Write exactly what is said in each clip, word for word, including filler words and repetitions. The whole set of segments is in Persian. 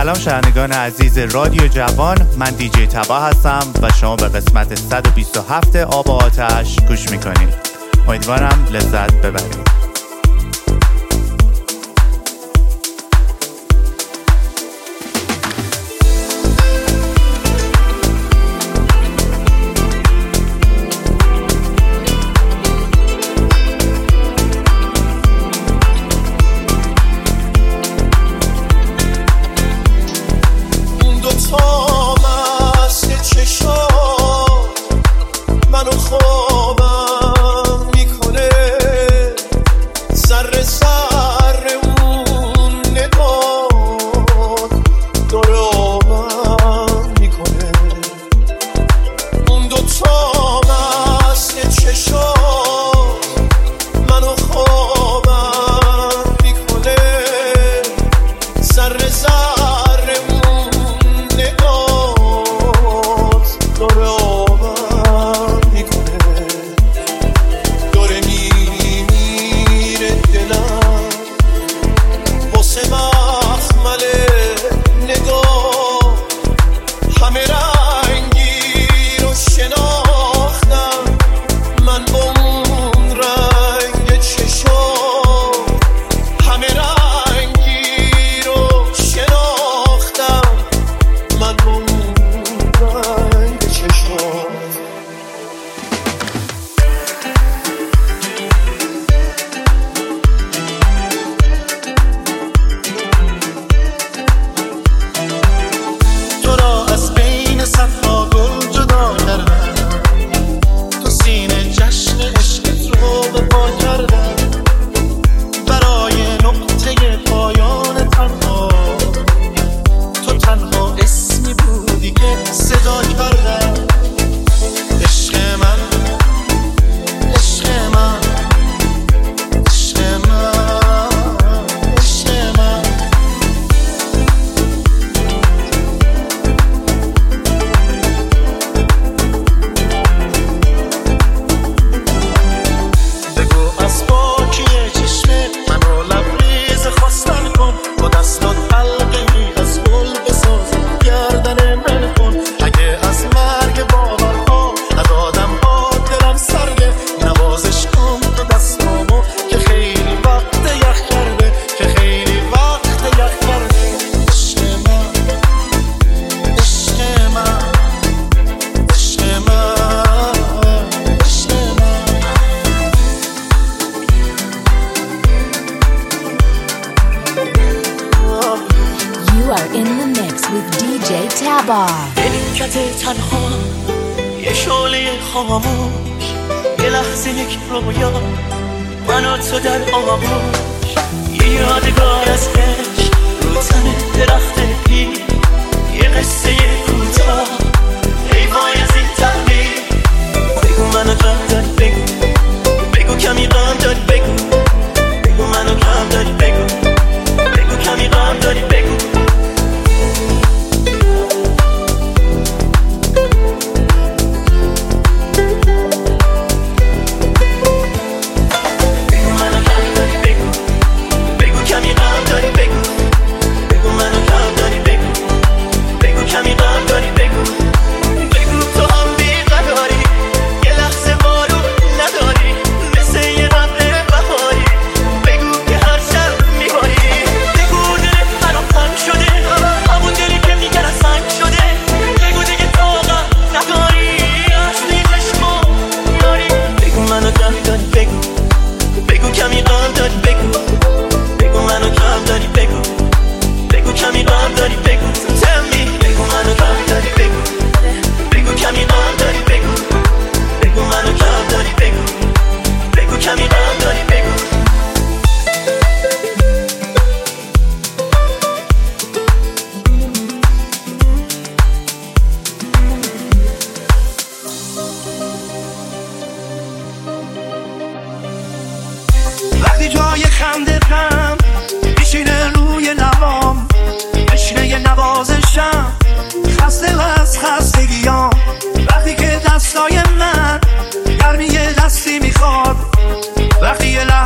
سلام شنوندگان عزیز رادیو جوان، من دیجی تبا هستم و شما به قسمت صد و بیست و هفت آب و آتش گوش میکنید. امیدوارم لذت ببرید.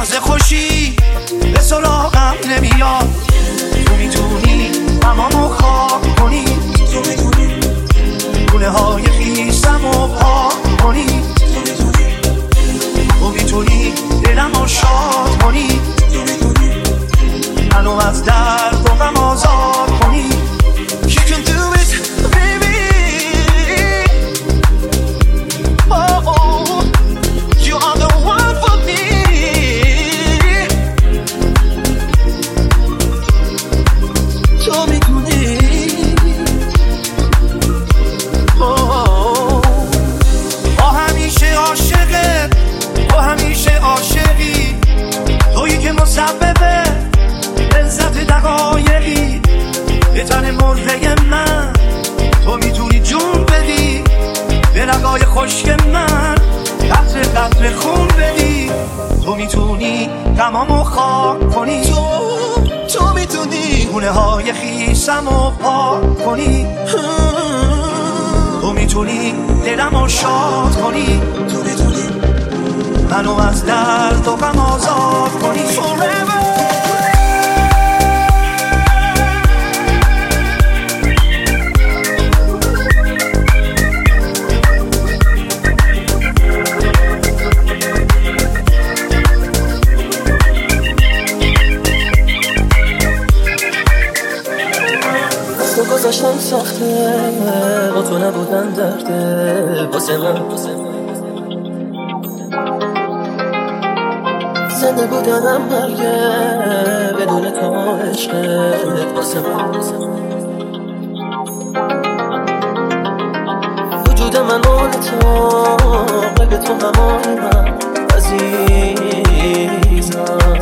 خوشی به سراغم نمیاد، تو میدونی تمامو منو از درد و غم آزاد کنی. You can do it baby. Oh, oh, you are the one for me. تو میدونی با همیشه عاشقه، با همیشه عاشقی، تویی که مسببه لذت دقایقی به تن مرغه من. تو میتونی جون بدی به رگای خشک من، قطره قطره خون بدی. تو میتونی غمامو خاک کنی. تو تو میتونی گونه های خیسمو پاک کنی. تو میتونی دلمو شاد کنی. تو میتونی منو از درد و غم آزاد کنی. Forever. تو گذاشتم سخته، با تو نبودن درده واسه من. زنده بودنم مرگه بدون تو عشقت واسه من. وجود من مال تو، قلب تو همای من عزیزم.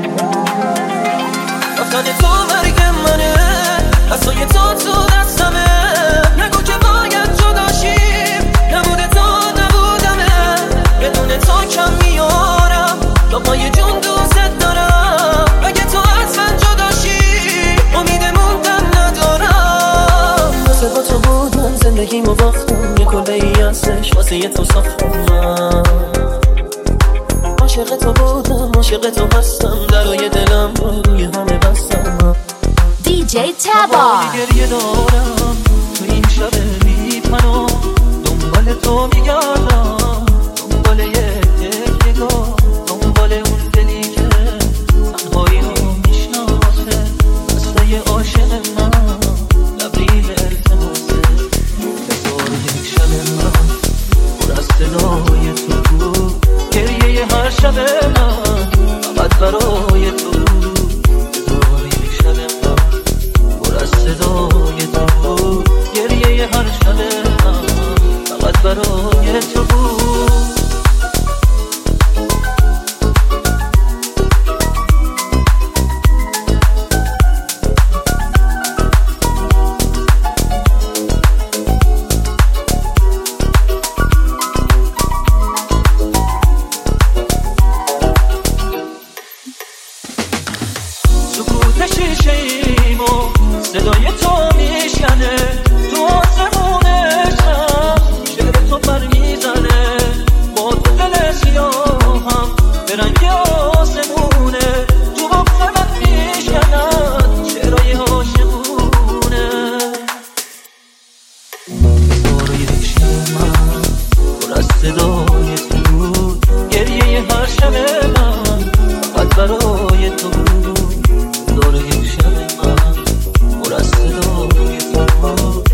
رفتن تو مرگ منه، دستای تو تو دستمه. نگو که باید جداشیم، نبوده تو نبودمه. بدون تو کم میارم، لقمای جون دوست دارم. اگه تو از من جداشی امید موندن ندارم. واسه با تو بودم زندگیمو باختم، یه کلبه ای هستش واسه یه تو ساختم. من عاشق تو بودم، عاشق تو هستم، درای دلم رو روی همه بستم. دی جی تبا گریه دارم تو این شب بی پناه، دنبال تو میگردم، دنبال یه نگاه، دنبال اون دلی که تنهایی رو میشناسه. دستای عاشق من لبریز التماسه. بذار یک شب من پر از صدای تو بود، گریه هر شب من فقط برای تو. بذار یک شب من پر از صدای تو بود، گریه هر شب من فقط برای تو بود. سکوت شیشه ایمو صدای تو میشکنه، تو آسمونشم شعر تو پر میزنه. با تو دل سیاهم به رنگ آسمونه، تو بغز من میشکنن شعرهای عاشقونه. بزار یک شب من پر از صدای تو بود، گریه هر شب من فقط برای تو بود. بزار یک شب من پر از صدای تو بود،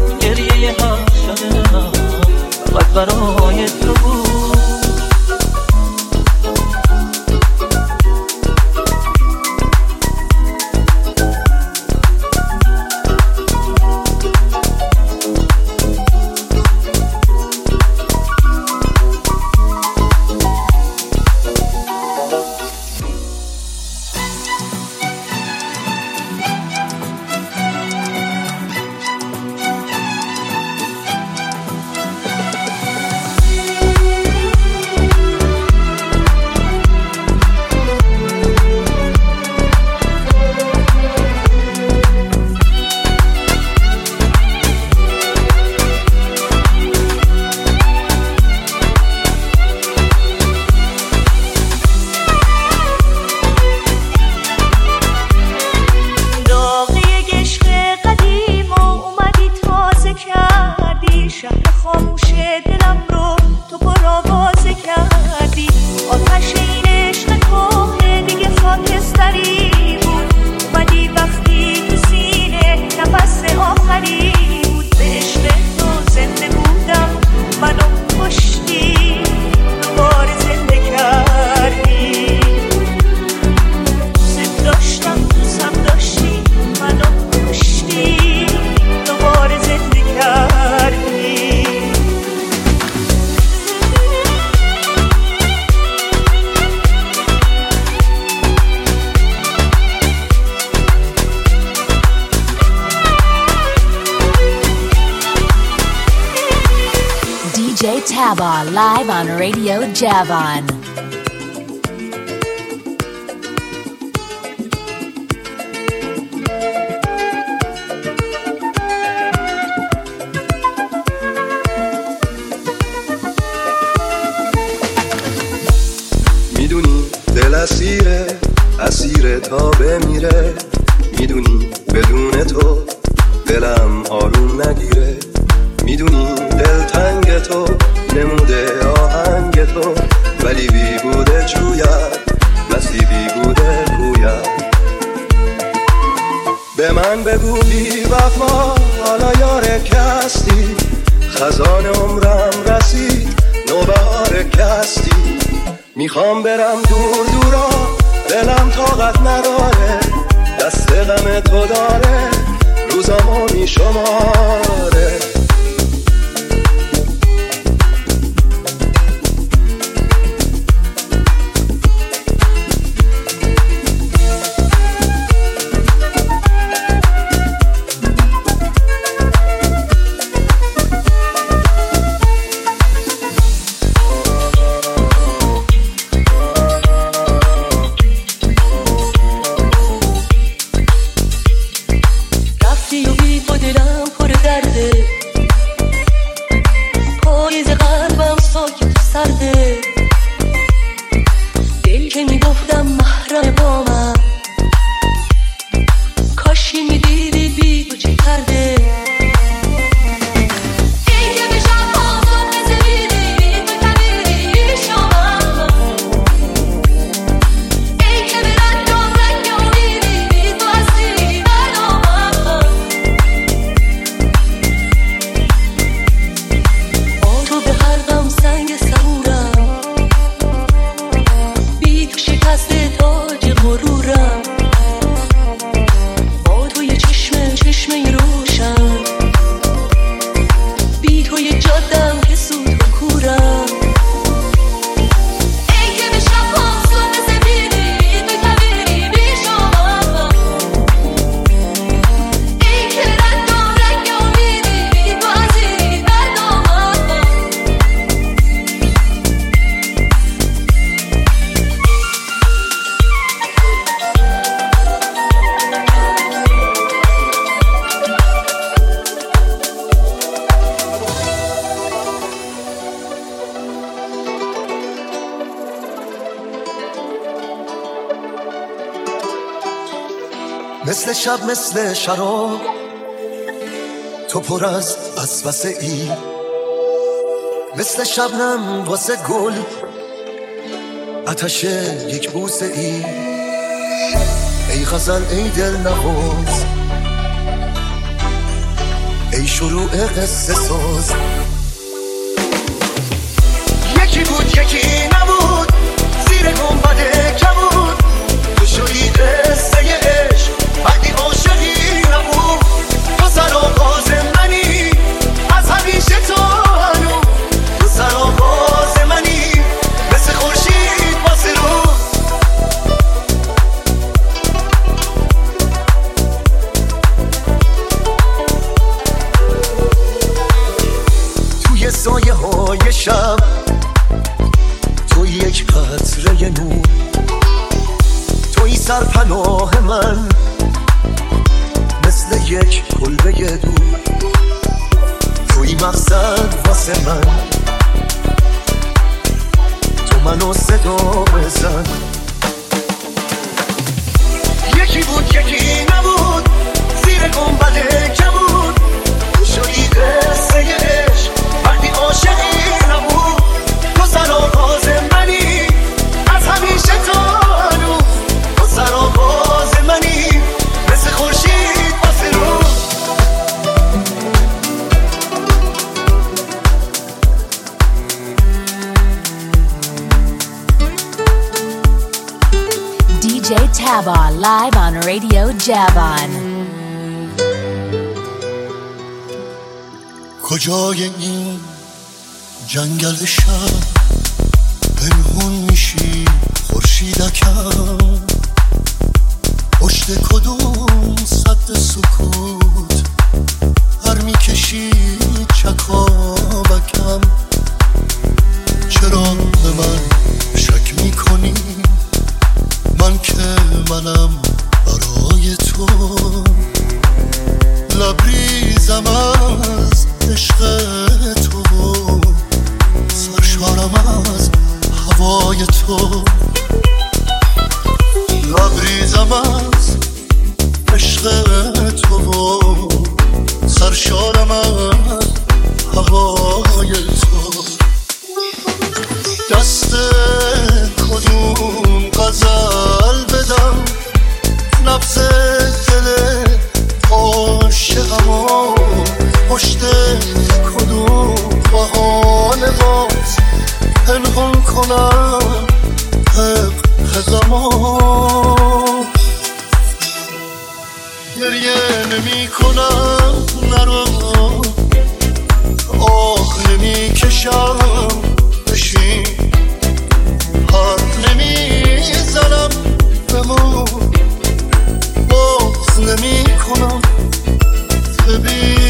جی Taba live on Radio Javan. میدونی دل اسیره اسیره تا بمیره، میدونی بدون تو دلم آروم نگیره، میدونی دل تنگ تو نموده آهنگ تو، ولی بی بوده جوید نصیبی بوده گوید. به من بگو بی وفا حالا یاره کستی، خزان عمرم رسید نوبهار کستی، میخوام برم دور دورا دلم طاقت نداره، دست غم تو داره روزامو میشماره. مثل شب مثل شراب تو پر از وسوسه ای، مثل شبنم واسه گل آتش یک بوسه ای. ای غزل ای دل نواز ای شروع قصه ساز، یکی بود یکی نبود زیر گنبد کبود، تو شدی قصه عشق وقتی عاشقی نبود، تو سرآغاز منی از همیشه تو هنو، تو سرآغاز منی مثل خورشید واسه رو. توی سایه های شب تو یک قطره نور، توی سرپناه من مثل یک کلبه دور، توی مقصد واسه من، تو منو صدا بزن. یکی بود یکی نبود زیر گنبد کبود، تو شدی قصه عشق وقتی عاشقی نبود، تو سرآغاز منی از همیشه تو هنو، تو سرآغاز منی مثل خورشید واسه رو. دی جی Taba live on Radio Javan. کجای این جنگل شب پنهون میشی خورشیدکم، پشت کدوم سد سکوت هر میکشی چکابکم، عشق تو و سرشارم از هوای تو. دست کدوم غزل بدم نبض دل عاشقمو، پشت کدوم بهانه باز پنهان کنم حق زمان. گریه نمی کنم نرو، آه نمی کشم بشین، حرف نمی زنم بمون، باز نمی کنم ببین.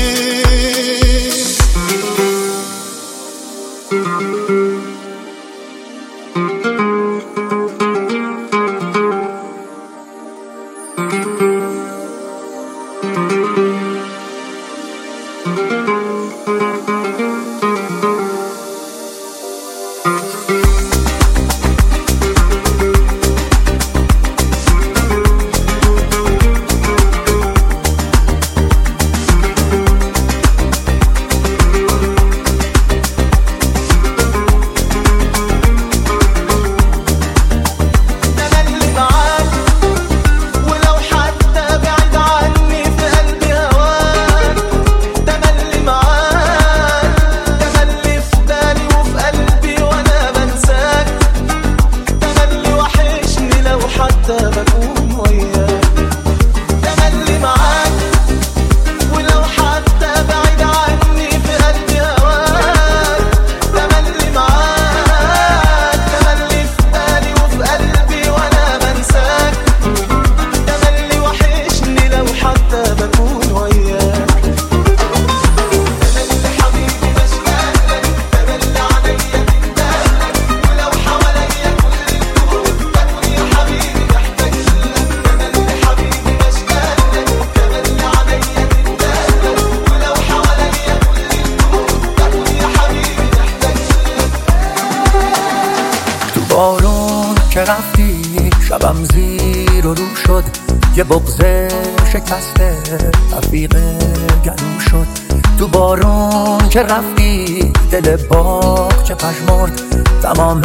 بارون که رفتی شبم زیر و رو شد، یه بغض شکسته رفیق گلو شد. تو بارون که رفتی دل باغ چه پژمرد، تمام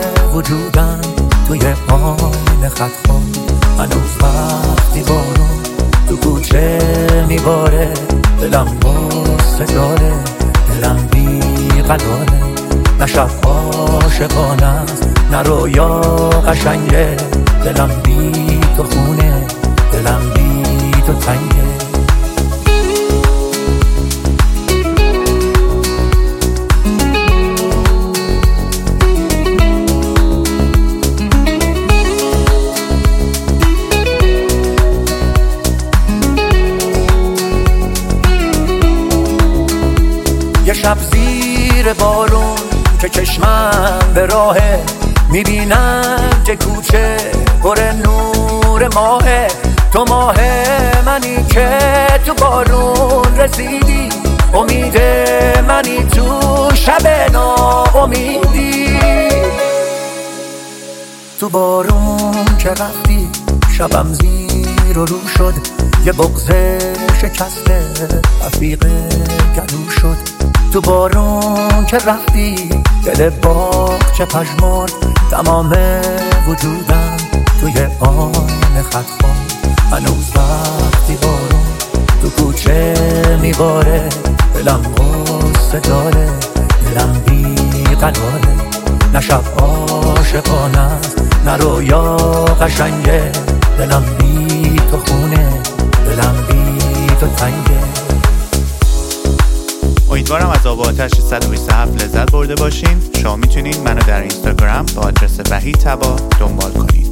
وجودم توی آن خط خورد. هنوز وقتی بارون تو کوچه میباره، دلم غصه داره، دلم بی قراره. نه شب عاشقانه است نه رویا قشنگه، دلم بی تو خونه، دلم بی تو تنگه. یه شب زیر بارون که چشمم به راهه، میبینم که کوچه پر نور ماهه. تو ماه منی که تو بارون رسیدی، امید منی تو شب ناامیدی. تو بارون که رفتی شبم زیر و رو شد، یه بغض شکسته رفیق گلو شد. تو بارون که رفتی دل باغ چه پژمرد، تمام وجودم توی آن خط خورد. هنوز وقتی بارون تو کوچه میباره، دلم غصه داره، دلم بی قراره. نه شب عاشقانه است نه رویا قشنگه، دلم بی تو خونه، دلم بی تو تنگه. امیدوارم از آب و آتش صد و بیست و هفت لذت برده باشین. شما میتونین منو در اینستاگرام با آدرس وحید طبا دنبال کنین.